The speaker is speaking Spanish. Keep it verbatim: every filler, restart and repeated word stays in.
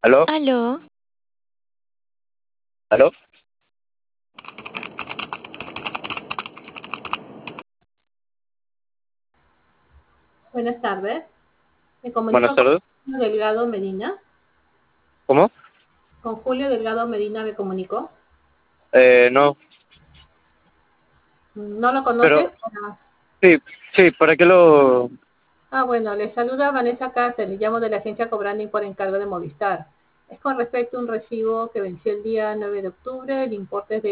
¿Aló? Aló, ¿Aló? Buenas tardes. Me Buenas comunico con tardes. Julio Delgado Medina. ¿Cómo? Con Julio Delgado Medina me comunico. Eh, no, ¿No lo pero conoces? Ah, sí, sí, ¿para qué lo...? ah, bueno, le saluda Vanessa Cáceres, le llamo de la agencia Cobranding por encargo de Movistar. Es con respecto a un recibo que venció el día nueve de octubre, el importe es de